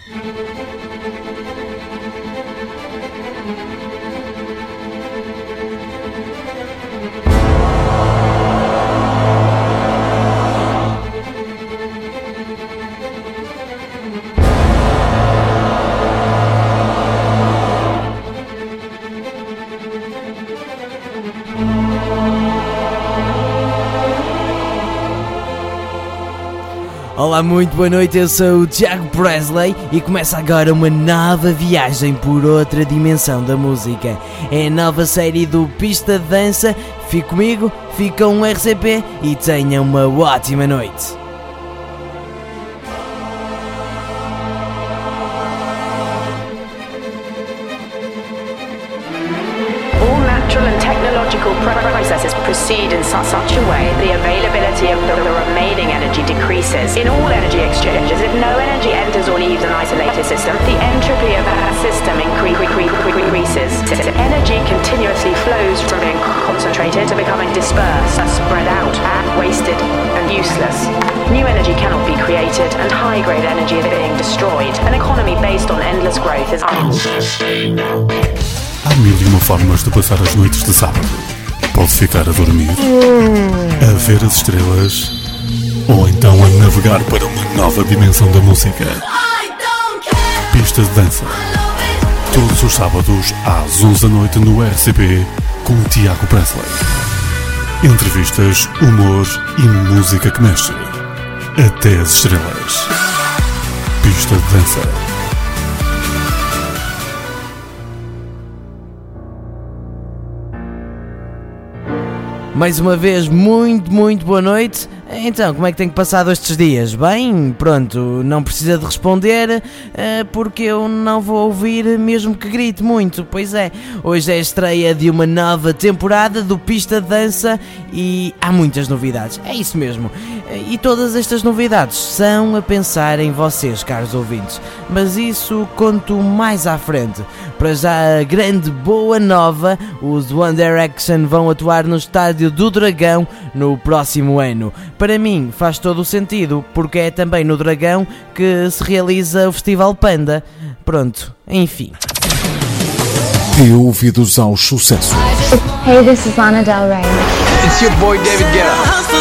Olá, muito boa noite, eu sou o Tiago Presley e começa agora uma nova viagem por outra dimensão da música. É a nova série do Pista de Dança. Fique comigo, fique com o RCP e tenha uma ótima noite. Processes proceed in such a way the availability of the remaining energy decreases. In all energy exchanges, if no energy enters or leaves an isolated system, the entropy of that system increases. Energy continuously flows from being concentrated to becoming dispersed, spread out, wasted, and useless. New energy cannot be created, and high-grade energy is being destroyed. An economy based on endless growth is unsustainable. Há mil e uma formas de passar as noites de sábado. Pode ficar a dormir, a ver as estrelas, ou então a navegar para uma nova dimensão da música. Pista de Dança. Todos os sábados às 11 da noite no RCP com Tiago Presley. Entrevistas, humor e música que mexe. Até as estrelas. Pista de Dança. Mais uma vez, muito boa noite. Então, como é que tenho passado estes dias? Bem, pronto, não precisa de responder, porque eu não vou ouvir mesmo que grite muito. Pois é, hoje é a estreia de uma nova temporada do Pista de Dança e há muitas novidades, é isso mesmo. E todas estas novidades são a pensar em vocês, caros ouvintes, mas isso conto mais à frente. Para já, a grande boa nova, os One Direction vão atuar no Estádio do Dragão no próximo ano. Para mim faz todo o sentido, porque é também no Dragão que se realiza o Festival Panda. Pronto, enfim. De ouvidos aos sucessos. Hey, this is Lana Del Rey. It's your boy David Guetta.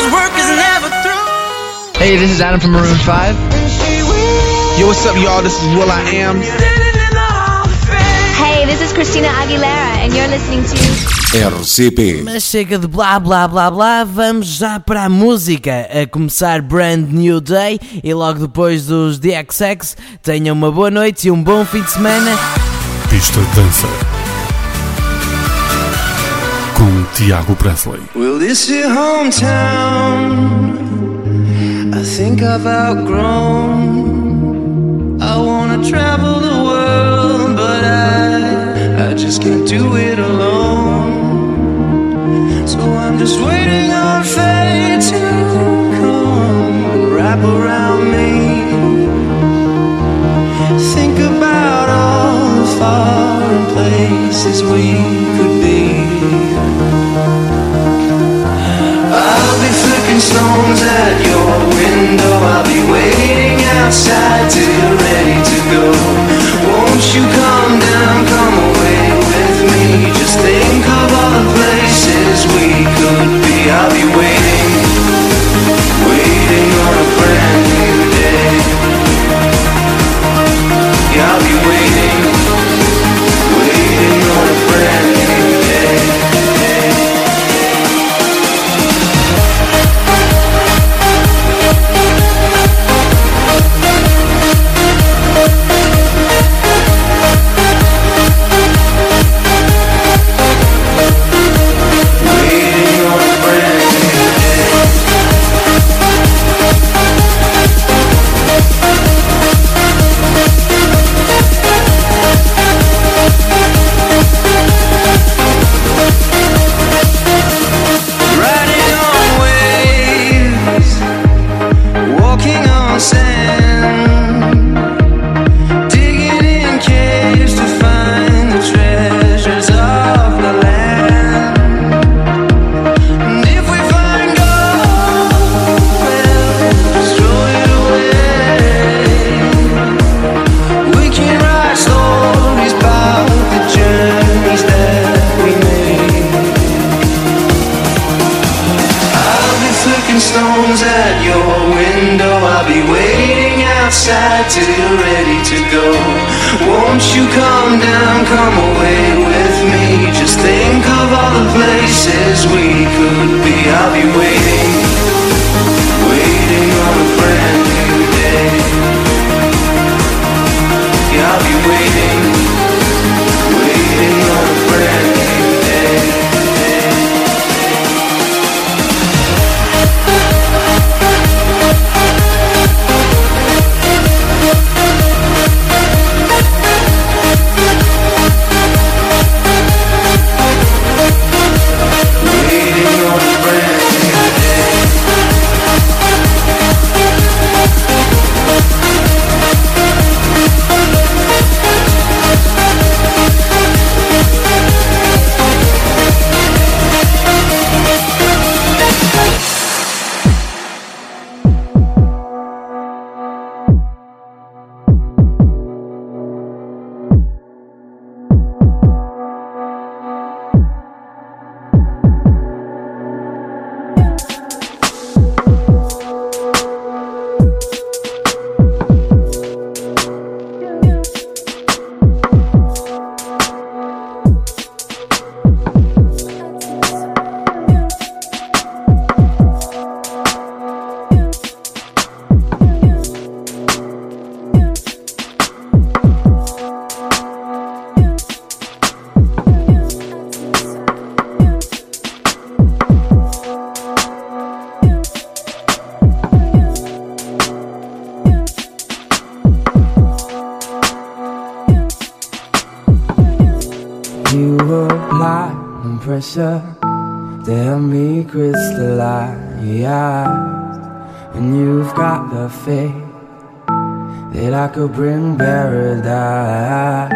Hey, this is Adam from Maroon 5. Yo, what's up, y'all? This is will.i.am. Hey, this is Christina Aguilera, and you're listening to RCP. Mas chega de blá blá blá blá, vamos já para a música. A começar Brand New Day e logo depois dos DXX. Tenham uma boa noite e um bom fim de semana. Pista de Dança com Tiago Presley. Well, this is hometown. I think I've outgrown. I wanna travel the world, but I just can't do it alone. So I'm just waiting on fate to come and wrap around me. Think about all the foreign places we could be. I'll be flicking stones at your window. I'll be waiting outside till you're ready to go. Won't you come down, come away with me? Just side till you're ready to go. Won't you come down, come away with me? Just think of all the places we could be. I'll be waiting, waiting on a brand new day. Yeah, I'll be waiting, waiting on a brand new day. You apply no pressure to help me crystallize, and you've got the faith that I could bring paradise.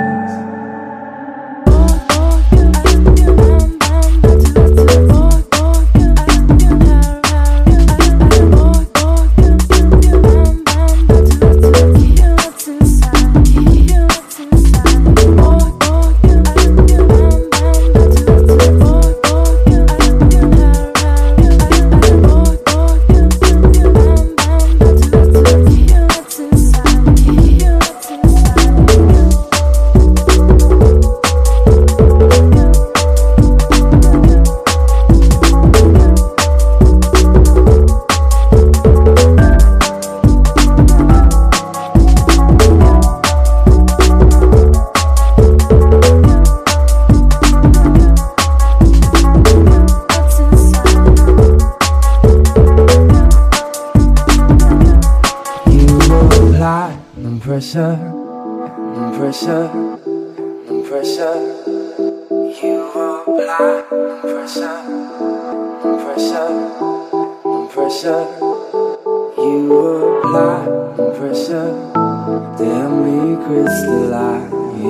No pressure, no pressure. You apply no pressure, no pressure, no pressure. You apply no pressure to help me crystallize,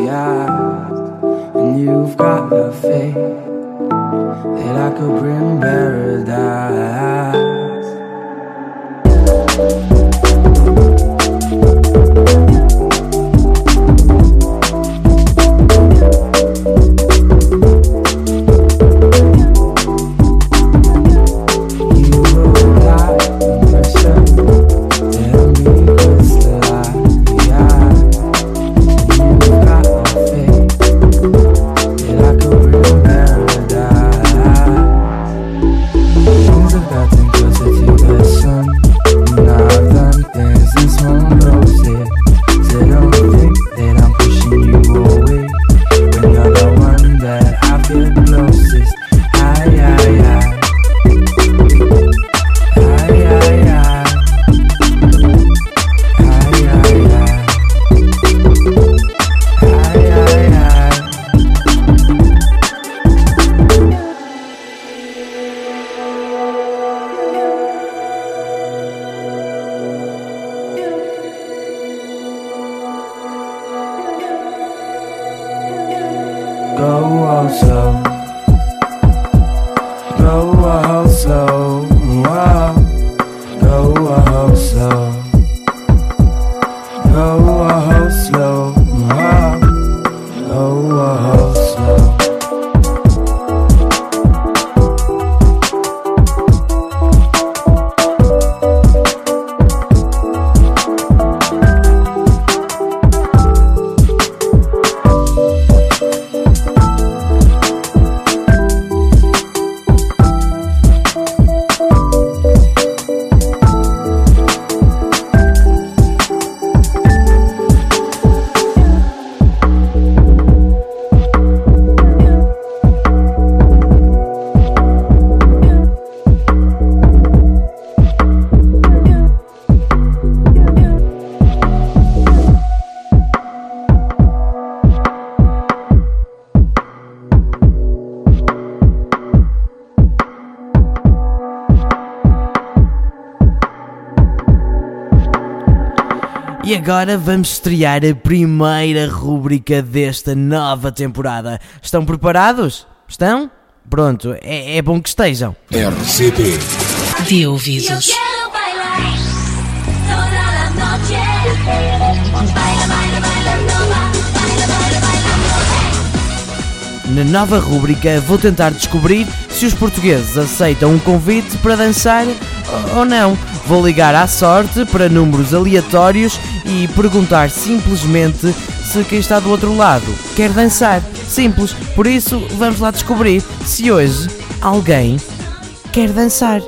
and you've got the faith that I could bring paradise. Go slow, go slow, go slow, go slow, go slow. agora vamos estrear a primeira rúbrica desta nova temporada. Estão preparados? Estão? Pronto, é bom que estejam. RCP De ouvidos. Na nova rúbrica vou tentar descobrir se os portugueses aceitam um convite para dançar ou não. Vou ligar à sorte para números aleatórios e perguntar simplesmente se quem está do outro lado quer dançar. Simples, por isso vamos lá descobrir se hoje alguém quer dançar.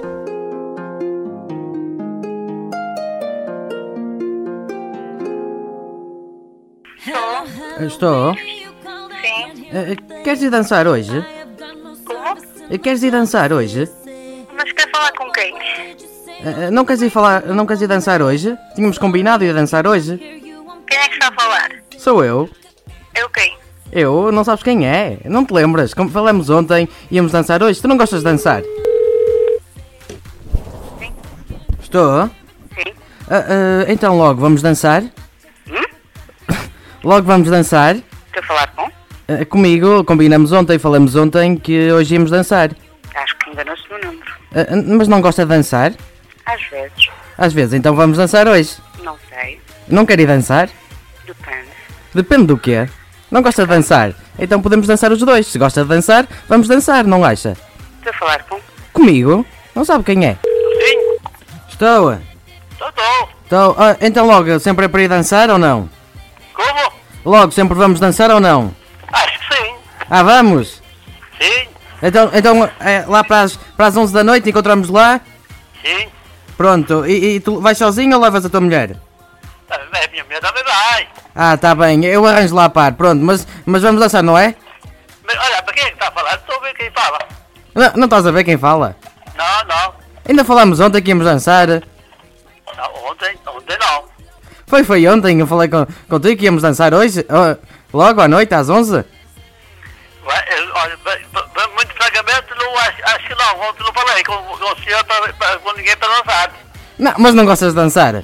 Estou? Sim. Queres ir dançar hoje? Como? Queres ir dançar hoje? Mas quer falar com quem? Não queres ir dançar hoje? Tínhamos combinado ir dançar hoje. Quem é que está a falar? Sou eu. Eu quem? Eu? Não sabes quem é? Não te lembras? Como falamos ontem, íamos dançar hoje. Tu não gostas de dançar? Sim. Estou? Sim. Então logo, vamos dançar? Logo vamos dançar? Quer falar com? Comigo, combinamos ontem, falamos ontem que hoje íamos dançar. Acho que enganou-se no número. Mas não gosta de dançar? Às vezes. Às vezes, então vamos dançar hoje. Não sei. Não quer ir dançar? Depende. Depende do quê? Não gosta de dançar? Então podemos dançar os dois. Se gosta de dançar, vamos dançar, não acha? Quer falar com? Comigo? Não sabe quem é? Sim. Estou. Estou. Então logo, sempre é para ir dançar ou não? Como? Logo, sempre vamos dançar ou não? Acho que sim. Vamos? Sim. Então lá para as 11 da noite encontramos lá? Sim. Pronto, e tu vais sozinho ou levas a tua mulher? A minha mulher também vai. Tá bem, eu arranjo lá a par, pronto, mas vamos dançar, não é? Mas olha, para quem é que está a falar? Estou a ver quem fala. Não estás a ver quem fala? Não. Ainda falámos ontem que íamos dançar. Não, ontem não. Foi ontem, eu falei contigo que íamos dançar hoje, logo à noite, às 11. Olha, muito francamente, acho que não. Ontem não falei com o senhor, com ninguém para dançar. Não, mas não gostas de dançar?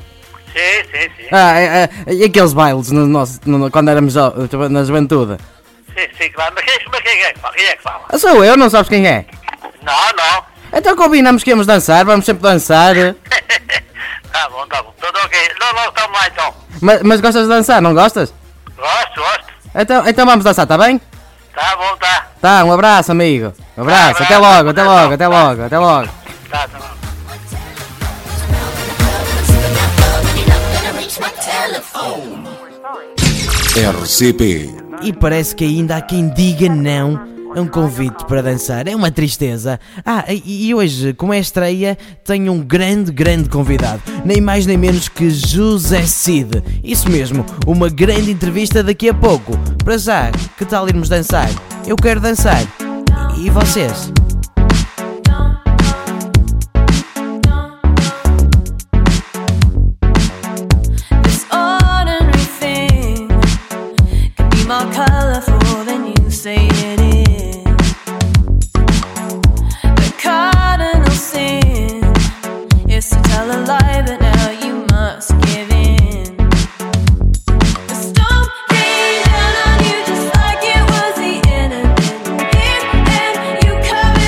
Sim. E aqueles bailes quando éramos na juventude? Sim, claro. Mas quem é que fala? Sou eu, não sabes quem é? Não. Então combinamos que íamos dançar, vamos sempre dançar. Tá bom. Tudo ok. Não, estamos lá então. Mas gostas de dançar, não gostas? Gosto. Então vamos dançar, tá bem? Tá bom, tá. Tá, um abraço, amigo. Um abraço, até logo. Tá bom. RCP E parece que ainda há quem diga não a um convite para dançar. É uma tristeza. E hoje, como é estreia, tenho um grande convidado. Nem mais nem menos que José Cid. Isso mesmo, uma grande entrevista daqui a pouco. Para já, que tal irmos dançar? Eu quero dançar. E vocês? More colorful than you say it is. The cardinal sin is to tell a lie, but now you must give in. The storm came down on you just like it was the end of it. And you covered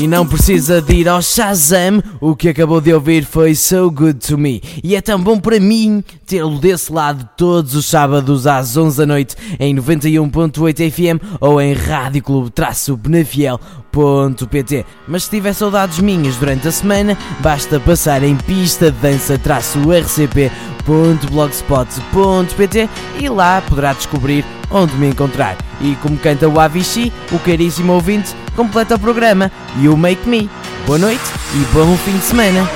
e não precisa de ir ao Shazam. O que acabou de ouvir foi So Good To Me, e é tão bom para mim tê-lo desse lado todos os sábados às 11 da noite em 91.8 FM ou em radioclube-benafiel.pt. Mas se tiver saudades minhas durante a semana, basta passar em pista de dança-rcp.blogspot.pt e lá poderá descobrir onde me encontrar. E como canta o Avicii, o caríssimo ouvinte completa o programa You Make Me. Boa noite e bom fim de semana.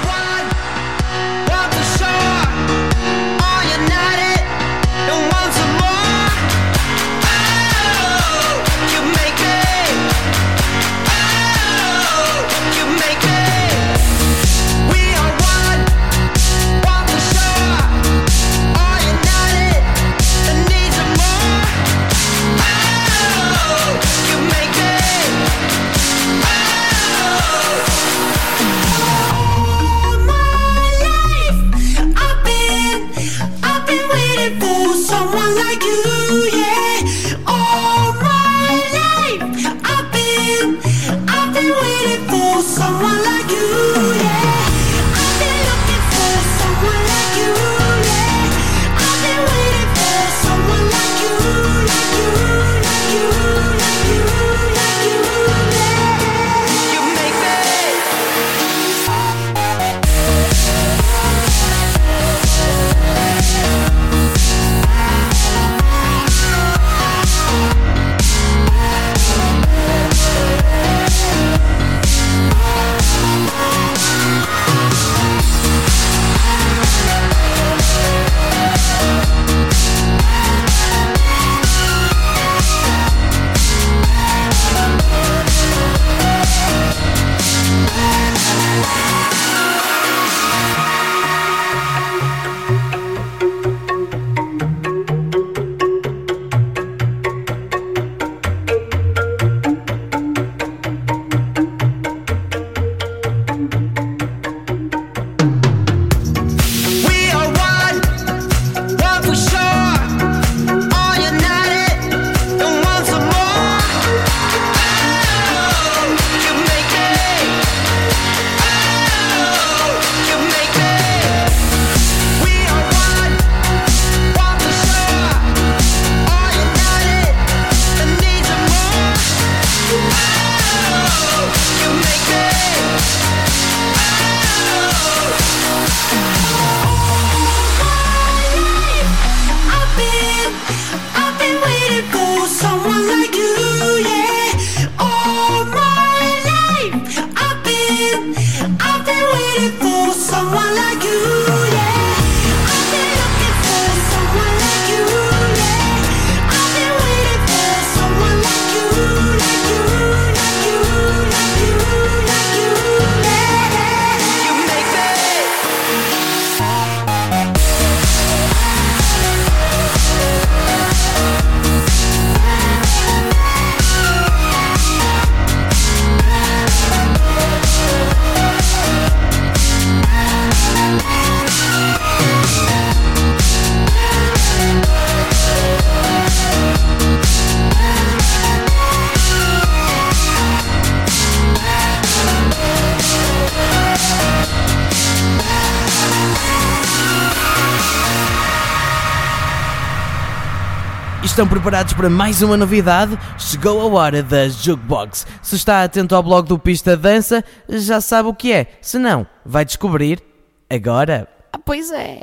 Estão preparados para mais uma novidade? Chegou a hora da Jukebox. Se está atento ao blog do Pista de Dança, já sabe o que é. Se não, vai descobrir agora. Pois é.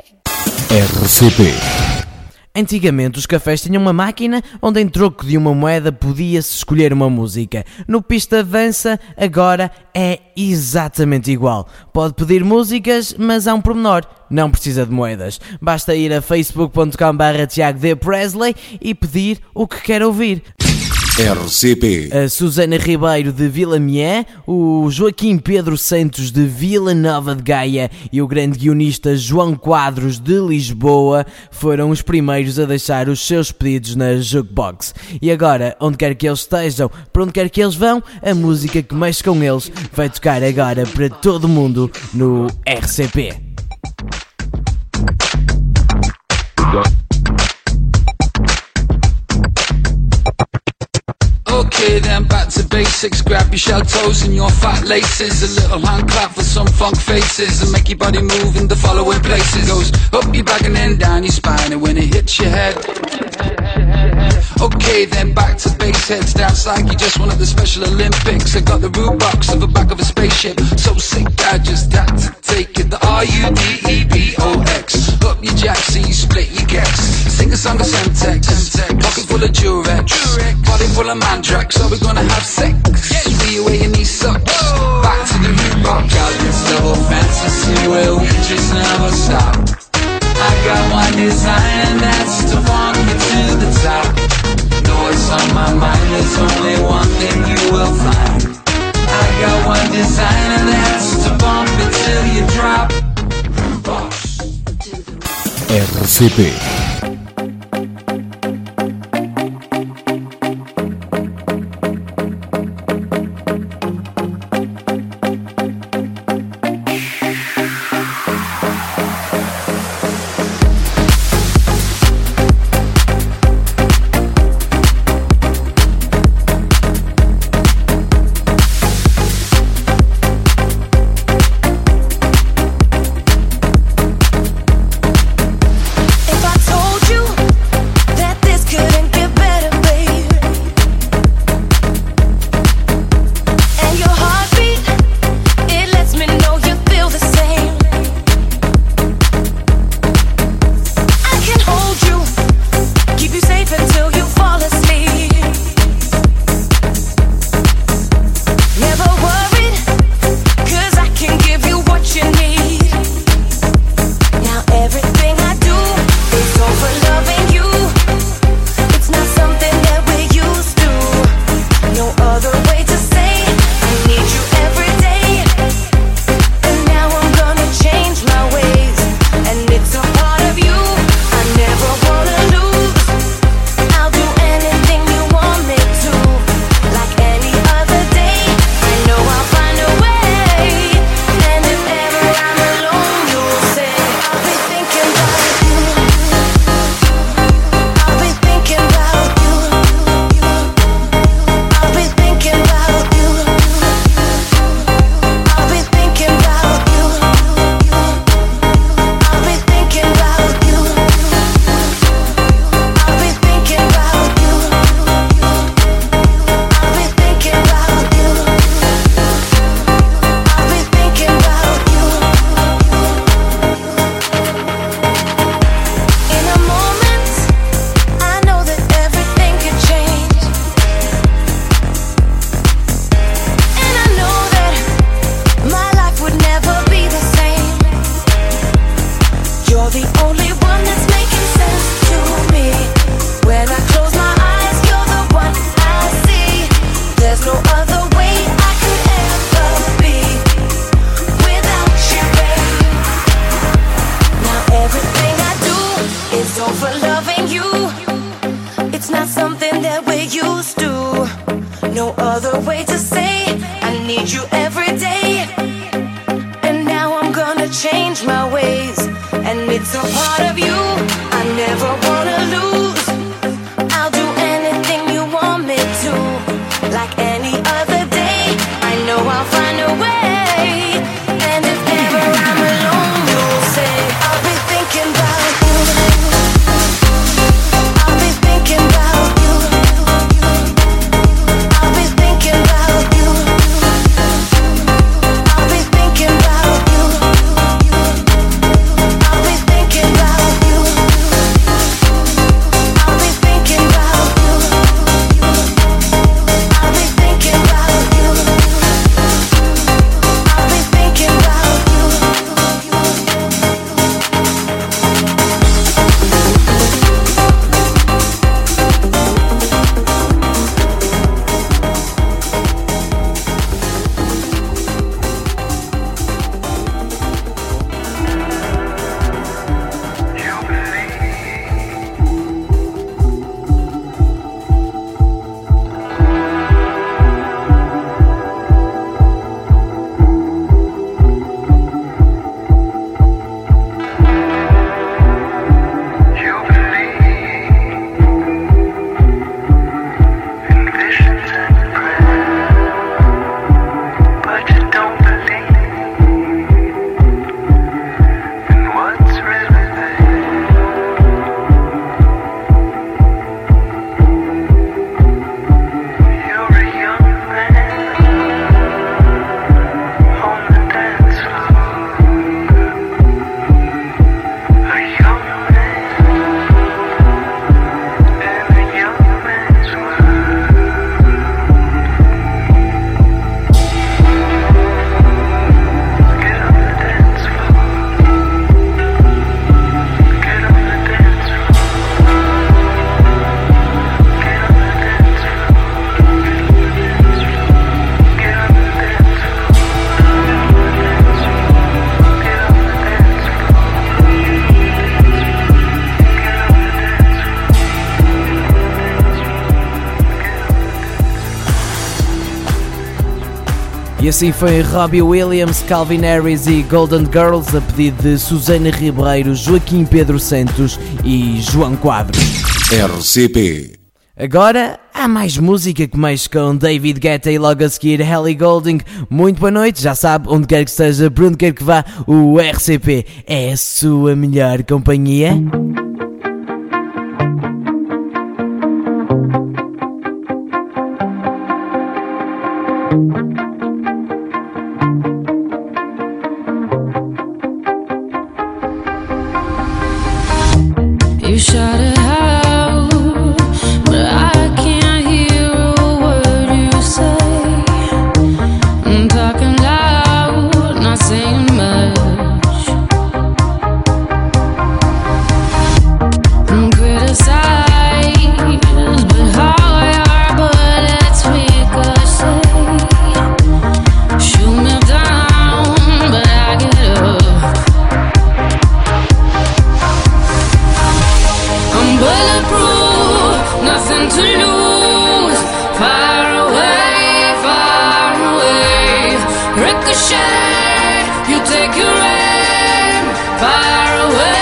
RCP. Antigamente os cafés tinham uma máquina onde em troco de uma moeda podia-se escolher uma música. No Pista de Dança agora é exatamente igual. Pode pedir músicas, mas há um pormenor. Não precisa de moedas. Basta ir a facebook.com/TiagoDPresley e pedir o que quer ouvir. RCP. A Susana Ribeiro de Vilamié, o Joaquim Pedro Santos de Vila Nova de Gaia e o grande guionista João Quadros de Lisboa foram os primeiros a deixar os seus pedidos na Jukebox. E agora, onde quer que eles estejam, para onde quer que eles vão, a música que mexe com eles vai tocar agora para todo mundo no RCP. Okay. Okay, then back to basics. Grab your shell toes and your fat laces. A little hand clap for some funk faces, and make your body move in the following places. Goes up your back and then down your spine, and when it hits your head. Okay, then back to base heads. Dance like you just won at the Special Olympics. I got the root box of the back of a spaceship. So sick, I just had to take it. The RUDEBOX. Up your jack, so you split your gex. Sing a song of Semtex. Pocket full of Durex. Body full of Mandrax. So we're gonna have sex. Feel your way in these socks. Back to the root box. Got this double fantasy where we just never stop. I got one design and that's to walk you to the top. Know what's on my mind, there's only one thing you will find. I got one design and that's to bump it till you drop. RCP. I'll be thinking about E assim foi Robbie Williams, Calvin Harris e Golden Girls, a pedido de Susana Ribeiro, Joaquim Pedro Santos e João Quadros. RCP. Agora há mais música que mexe com David Guetta e logo a seguir Ellie Goulding. Muito boa noite, já sabe, onde quer que esteja, por onde quer que vá, o RCP é a sua melhor companhia. You shout it out, but I can't hear a word you say. I'm talking loud, not saying much. I'm criticized, but how your bullets ricochet. Shoot me down, but I get up. I'm bulletproof, nothing to lose. Far away, ricochet. You take your aim. Far away.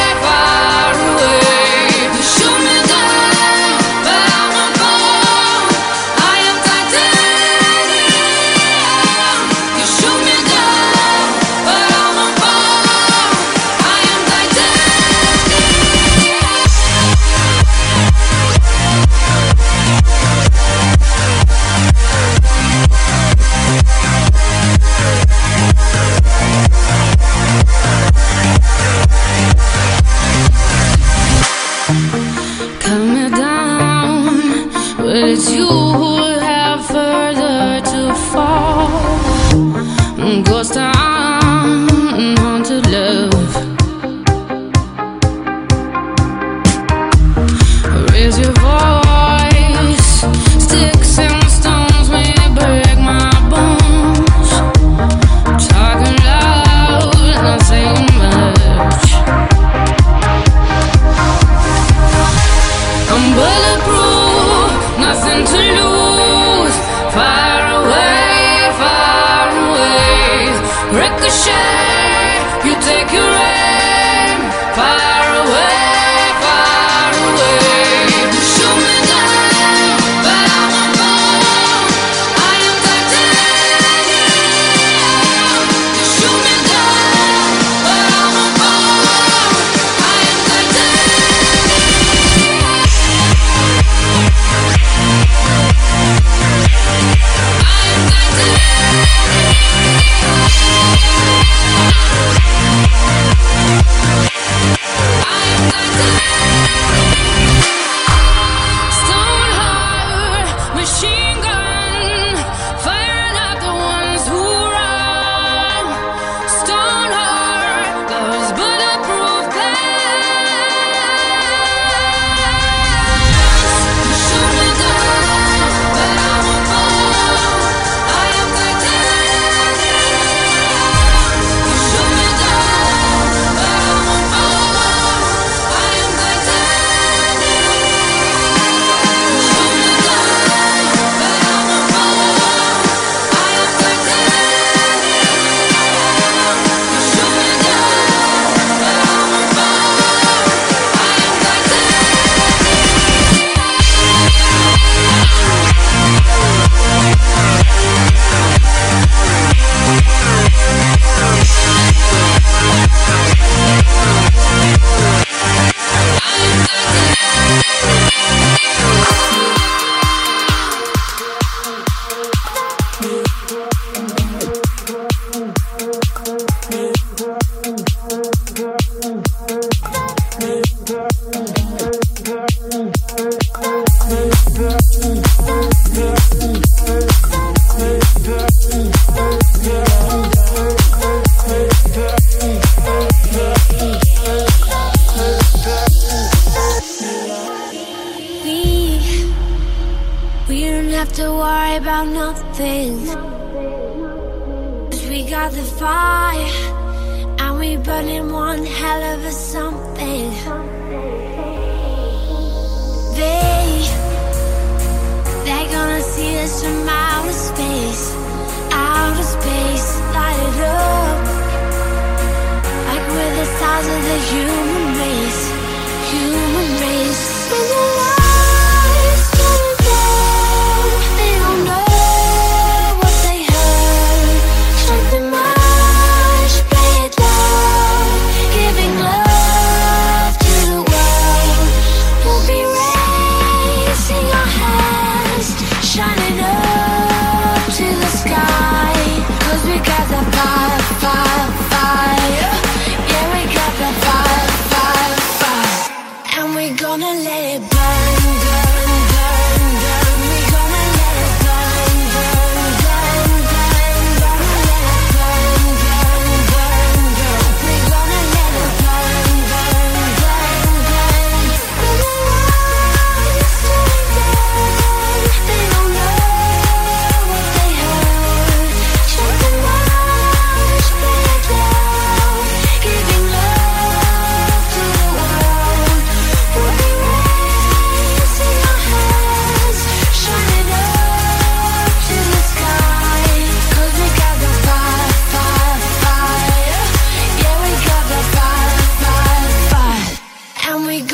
You shoot me down, but I won't fall. I am titanium. You shoot me down, but I won't fall. I am titanium. Cut me down, but it's you who have further to fall. Ghost town, haunted love. Raise your voice, sticks and stones may break my bones. Talking loud, not saying much. I'm bulletproof, nothing to lose. Far away, ricochet. You take your aim. Far away. You shoot me down, but I won't fall. I am titanium. You shoot me down, but I won't fall. I am Stoneheart, machine gun, firing at the ones who run. Stoneheart, those bulletproof glass. You shoot me down, but I won't fall. I am titanium. You shoot me down, but I won't fall. I am We don't have to worry about nothing, 'cause we got the fire, and we burning one hell of a something. They're gonna see us from outer space, outer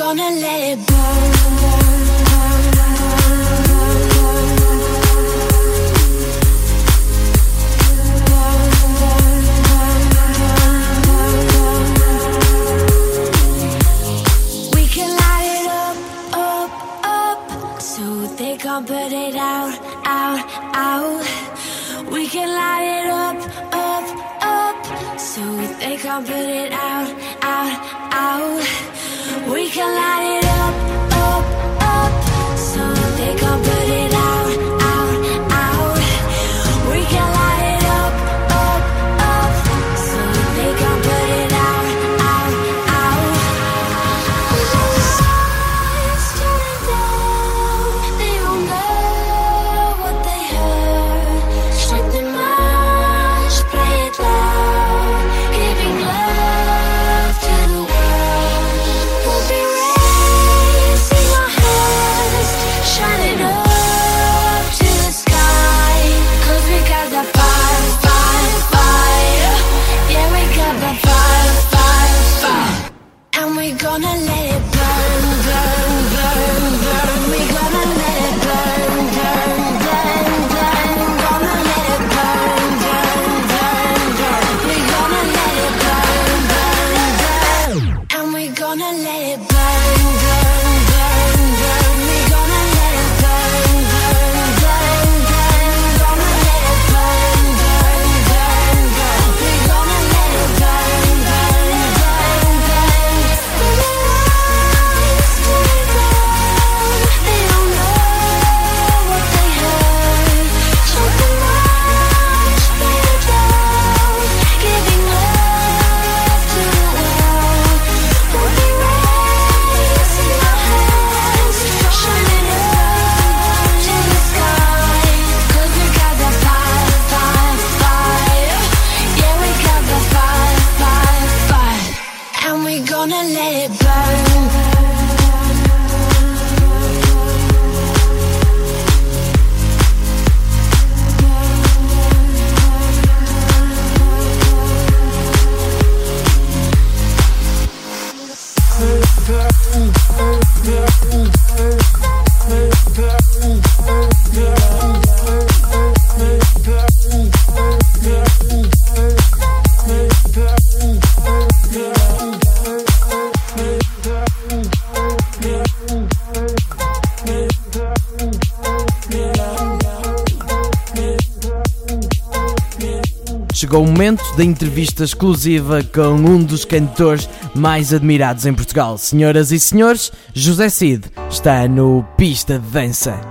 gonna let it burn. We can light it up, up, up, so they can't put it out, out, out. We can light it up, up, up, so they can't put it out, out, out. We can light it up, up, up, so they can't put it out, out, out. We can light it up, up, up, so they can't put it out, out, out. Lights turning down, they don't know what they heard. Strike the march, play it loud, giving love to the world. We'll be raising our hands, shining up to the sky. 'Cause we got the fire, fire, fire. Yeah, we got the fire, fire, fire. And we gonna let it burn, burn, burn, burn. We gonna let it burn, burn, burn, burn. Gonna let it burn, burn, burn, burn. We gonna let it burn, burn, burn. And we gonna let it burn, burn, burn, burn. We gonna let it burn, burn, burn, burn. Gonna let it burn, burn, burn, burn. We gonna let it burn, burn, burn, burn. The lights turn down, they don't know what they heard. Strike the march, play it loud, giving love to the world. We'll be raising our hands, shining up to the sky. 'Cause we got the fire, fire, fire. Yeah, we got the fire, fire, fire. And we gonna let it burn. Chegou o momento da entrevista exclusiva com um dos cantores mais admirados em Portugal. Senhoras e senhores, José Cid está no Pista de Dança.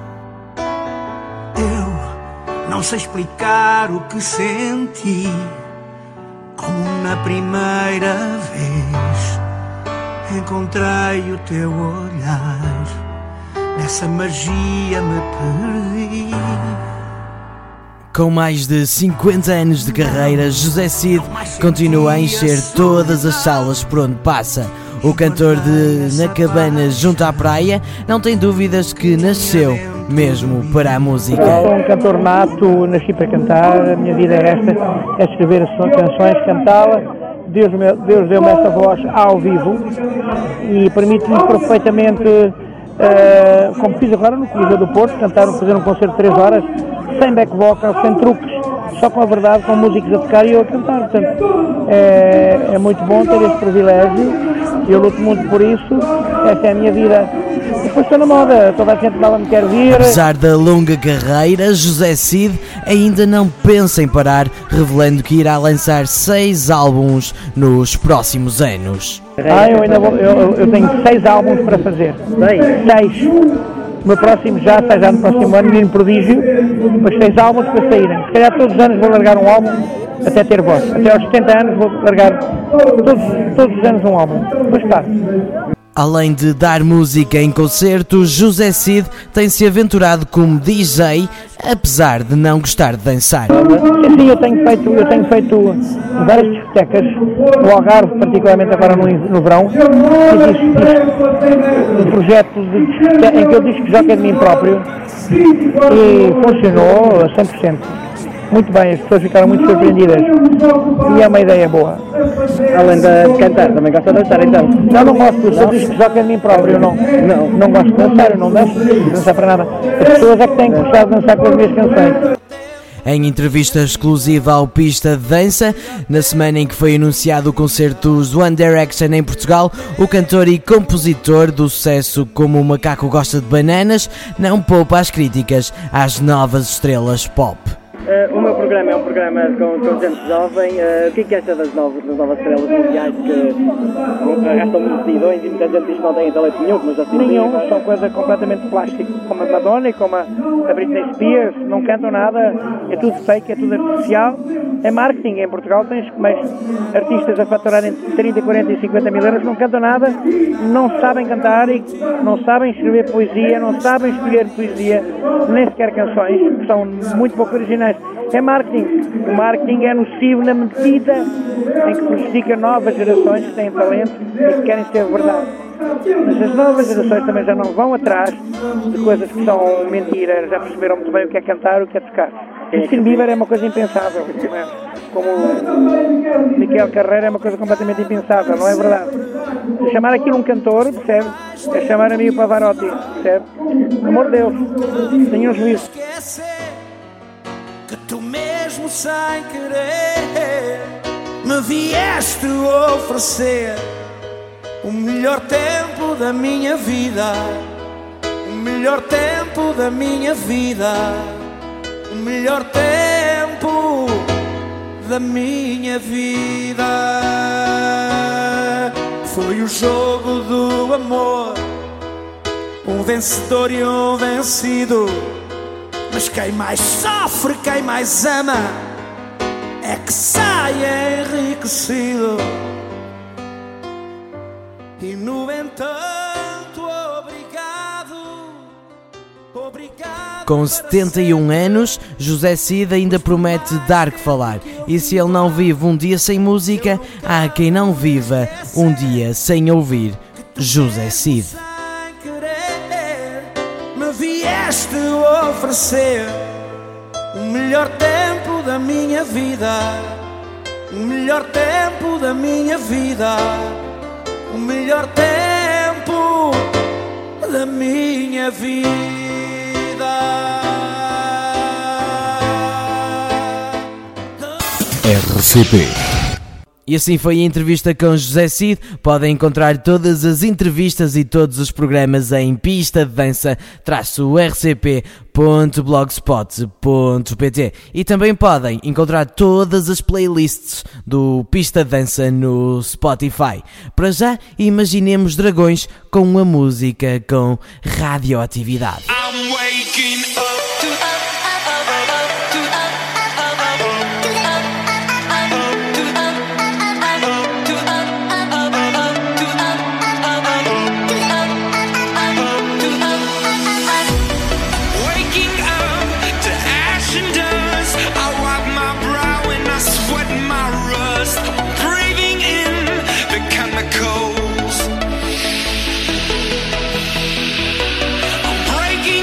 Eu não sei explicar o que senti, como na primeira vez encontrei o teu olhar, nessa magia me perdi. Com mais de 50 anos de carreira, José Cid continua a encher todas as salas por onde passa. O cantor de Na Cabana junto à praia não tem dúvidas que nasceu mesmo para a música. Eu sou um cantor nato, nasci para cantar, a minha vida é esta, é escrever as suas canções, cantá-las. Deus deu-me essa voz ao vivo e permite-me perfeitamente, como fiz agora no Coliseu do Porto, fazer um concerto de 3 horas, sem back vocal, sem truques, só com a verdade, com músicos a tocar e eu a cantar. Portanto, é muito bom ter esse privilégio, eu luto muito por isso, essa é a minha vida. E depois estou na moda, toda a gente lá me quer vir. Apesar da longa carreira, José Cid ainda não pensa em parar, revelando que irá lançar 6 álbuns nos próximos anos. Eu tenho 6 álbuns para fazer. 6. O meu próximo já no próximo ano, Menino Prodígio, depois 6 álbuns para saírem. Se calhar todos os anos vou largar um álbum até ter voz. Até aos 70 anos vou largar todos os anos um álbum. Depois está. Além de dar música em concertos, José Cid tem-se aventurado como DJ, apesar de não gostar de dançar. Sim, eu tenho feito várias discotecas, no Algarve, particularmente agora no verão. Fiz um projeto de discoteca em que eu disse que jogo é de mim próprio e funcionou a 100%. muito bem, as pessoas ficaram muito surpreendidas e é uma ideia boa. Além de cantar, também gosta de dançar então? Não gosto, só diz que joga de mim próprio, não gosto de dançar, eu não dançar para nada. As pessoas é que têm que gostar de dançar com as minhas canções. Em entrevista exclusiva ao Pista de Dança, na semana em que foi anunciado o concerto dos One Direction em Portugal, o cantor e compositor do sucesso Como o Macaco Gosta de Bananas não poupa as críticas às novas estrelas pop. O meu programa é um programa com gente jovem. O que acha das novas estrelas mundiais que gastam muitos milhões e muita gente diz que não têm talento nenhum, mas assim nenhum, são coisas completamente plásticas, como a Madonna e como a Britney Spears, não cantam nada, é tudo fake, é tudo artificial, é marketing. Em Portugal tens mais artistas a faturarem 30, 40 e 50 mil euros, não cantam nada, não sabem cantar e não sabem escrever poesia, não sabem escolher poesia, nem sequer canções, que são muito pouco originais. É marketing. O marketing é nocivo na medida em que prejudica novas gerações que têm talento e que querem ser verdade. Mas as novas gerações também já não vão atrás de coisas que são mentiras, já perceberam muito bem o que é cantar, o que é tocar. Justin Bieber é uma coisa impensável, como Miquel Carreira é uma coisa completamente impensável, não é verdade? Chamar aquilo um cantor, percebe? É chamar a mim o Pavarotti, percebe? Pelo amor de Deus, tenham juízo. Que tu mesmo sem querer me vieste oferecer o melhor tempo da minha vida, o melhor tempo da minha vida, o melhor tempo da minha vida. Foi o jogo do amor, um vencedor e um vencido. Mas quem mais sofre, quem mais ama, é que sai enriquecido. E no entanto, obrigado. Com 71 anos, José Cid ainda promete dar que falar. E se ele não vive um dia sem música, há quem não viva um dia sem ouvir José Cid. Vieste oferecer o melhor tempo da minha vida, o melhor tempo da minha vida, o melhor tempo da minha vida. RCP. E assim foi a entrevista com José Cid. Podem encontrar todas as entrevistas e todos os programas em pistadedança-rcp.blogspot.pt e também podem encontrar todas as playlists do Pista de Dança no Spotify. Para já, imaginemos dragões com a música com radioatividade. I'm waking up to breaking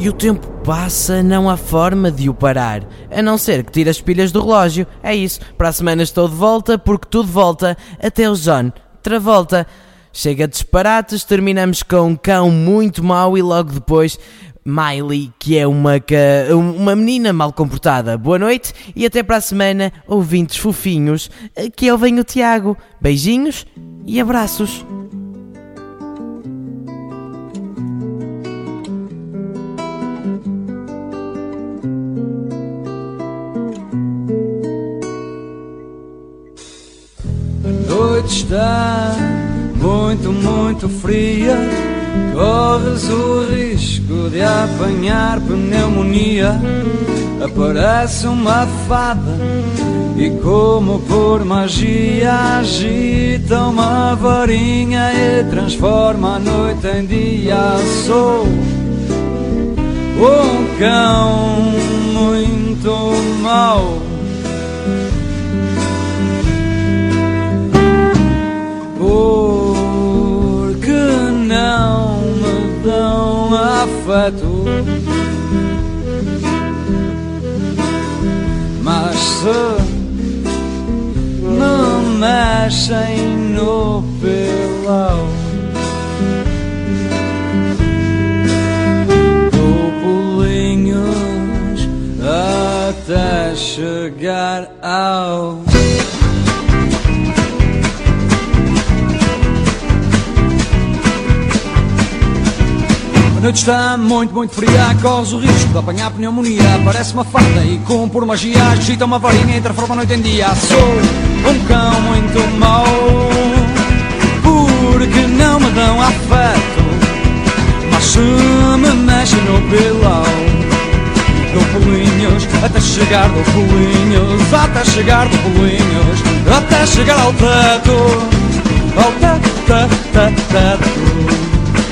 E o tempo passa, não há forma de o parar, a não ser que tire as pilhas do relógio. É isso, para a semana estou de volta, porque tudo volta, até o John Travolta. Chega de disparates, terminamos com um cão muito mau e logo depois Miley, que é uma menina mal comportada. Boa noite e até para a semana, ouvintes fofinhos, que eu venho o Tiago. Beijinhos e abraços. A noite está muito fria. Corres o risco de apanhar pneumonia. Aparece uma fada e, como por magia, agita uma varinha e transforma a noite em dia. Sou um cão muito mau. Porque não me dão afeto, mas se me mexem no pilão, dou pulinhos até chegar ao... A noite está muito fria, corres o risco de apanhar pneumonia. Aparece uma fada e, como por magia, agita uma varinha e transforma a noite em dia. Sou um cão muito mau, porque não me dão afeto, mas se me mexem no pilão, dou pulinhos até chegar, dou pulinhos até chegar, dou pulinhos até chegar ao teto, ao teto.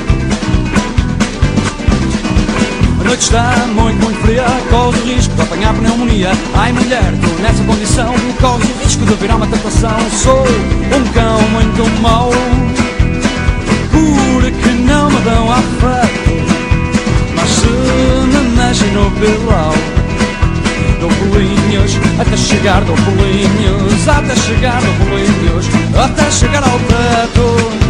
A noite está muito fria, corres o risco de apanhar pneumonia. Ai mulher, tu nessa condição corres o risco de virar uma tentação. Sou um cão muito mau, porque não me dão afeto, mas se me mexem no pilão, dou pulinhos até chegar, dou pulinhos até chegar, dou pulinhos até chegar ao teto.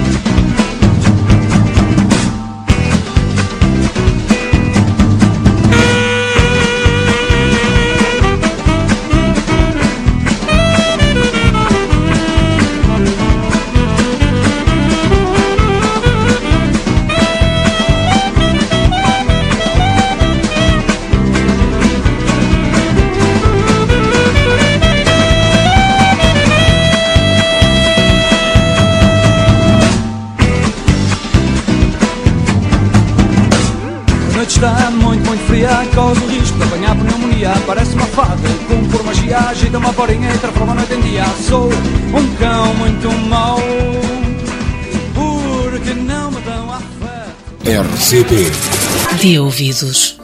Está muito fria, corres o risco de apanhar pneumonia. Parece uma fada, como por magia, agita uma varinha e transforma a noite em dia. Sou um cão muito mau, porque não me dão afeto. RCP De ouvidos.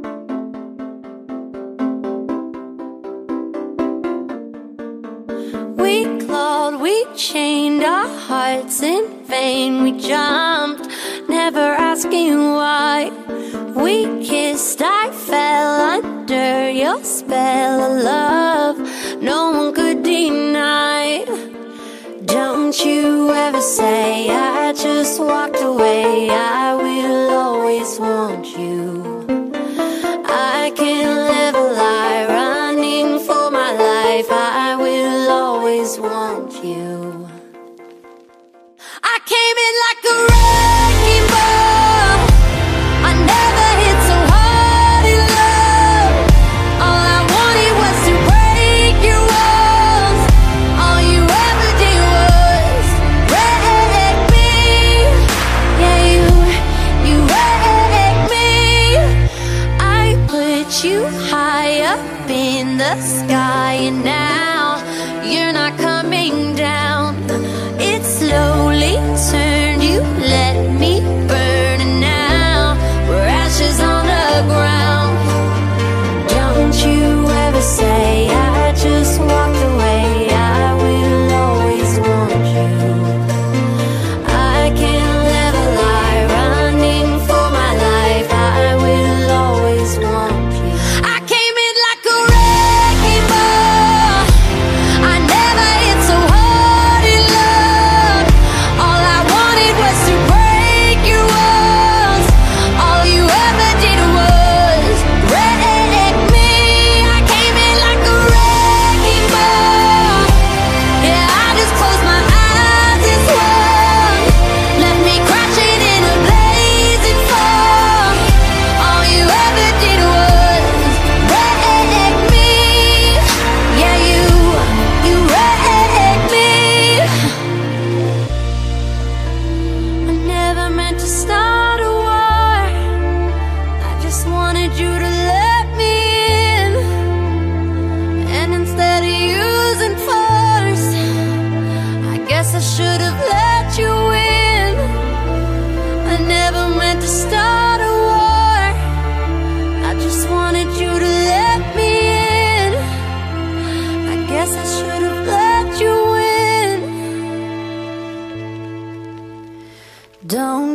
We clawed, we chained our hearts in vain. We jumped, never asking why. We kissed, I fell under your spell of love no one could deny. Don't you ever say I just walked away. I will always want you. I can't live a lie running for my life. I will always want you. I came in like a wrecking ball. I never hit so hard in love. All I wanted was to break your walls. All you ever did was wreck me. Yeah, you wrecked me. I put you high up in the sky, and now you're not coming down. It slowly turned, you let me burn, and now we're ashes on the ground. Don't you ever say I just walked away. I will always want you. I can't live a lie running for my life. I will always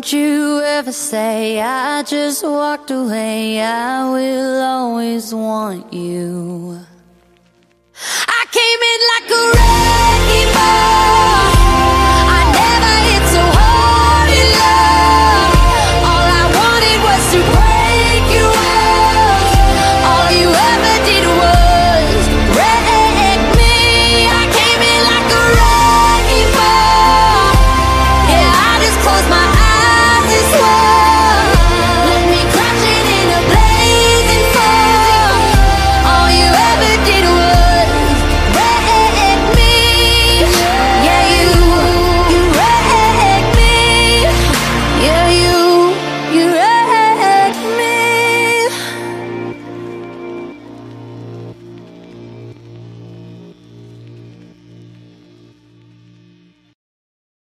Don't you ever say I just walked away. I will always want you. I came in like a